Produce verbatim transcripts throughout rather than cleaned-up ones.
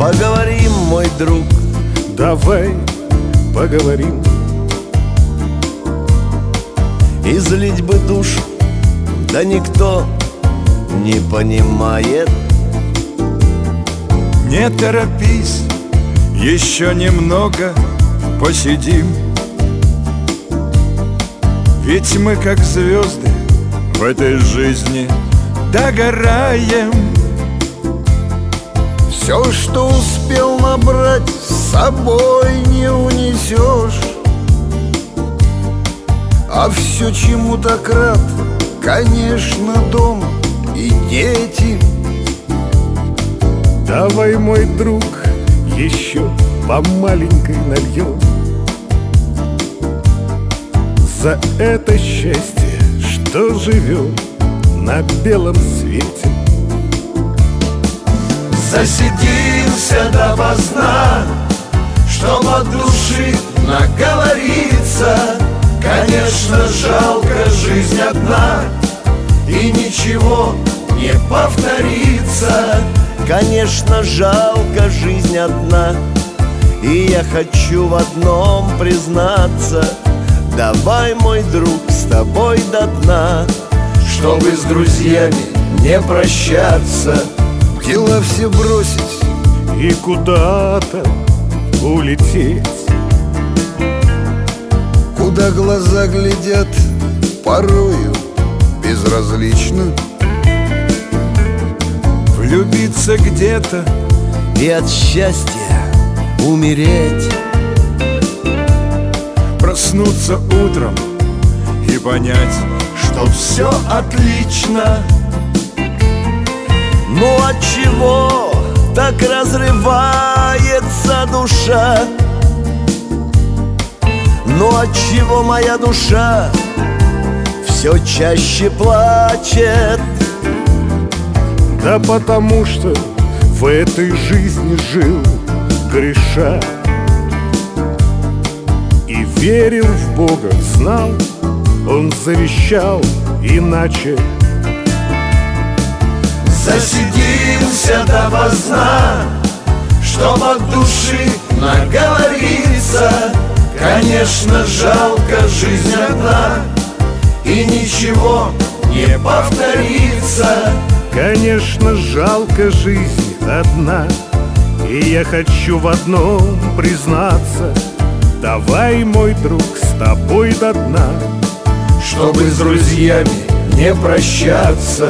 поговорим, мой друг. Давай поговорим. Излить бы душу, да никто не понимает. Не торопись, еще немного посидим. Ведь мы как звезды в этой жизни догораем. Все, что успел набрать, с собой не унесешь. А все, чему так рад, конечно, дом и дети. Давай, мой друг, еще по маленькой нальем за это счастье, что живем на белом свете. Засидимся допоздна, чтоб от души наговориться. Конечно, жалко, жизнь одна, и ничего не повторится. Конечно, жалко, жизнь одна, и я хочу в одном признаться. Давай, мой друг, с тобой до дна, чтобы с друзьями не прощаться. Дела все бросить и куда-то улететь. Куда глаза глядят, порою безразлично. Влюбиться где-то и от счастья умереть. Проснуться утром и понять, что все отлично. Ну от чего так разрывается душа? Ну от чего моя душа все чаще плачет? Да потому что в этой жизни жил греша и верил в Бога, знал, он завещал иначе. Засидимся допоздна, чтоб от души наговориться. Конечно, жалко, жизнь одна, и ничего не повторится. Конечно, жалко, жизнь одна, и я хочу в одном признаться. Давай, мой друг, с тобой до дна, чтобы с друзьями не прощаться.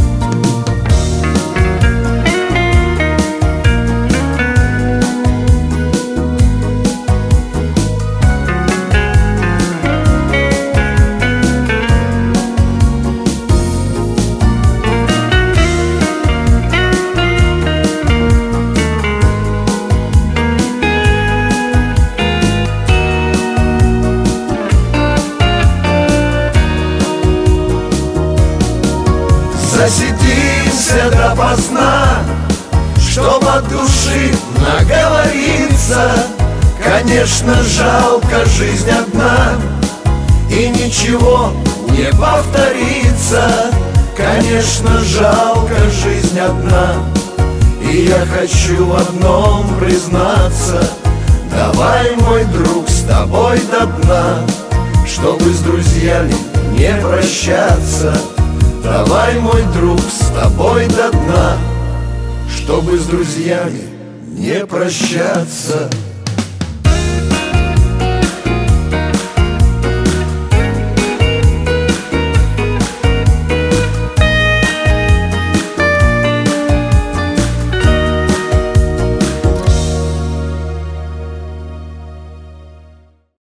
Засидимся допоздна, чтоб от души наговориться. Конечно, жалко, жизнь одна, и ничего не повторится. Конечно, жалко, жизнь одна, и я хочу в одном признаться. Давай, мой друг, с тобой до дна, чтобы с друзьями не прощаться. Давай, мой друг, с тобой до дна, чтобы с друзьями не прощаться.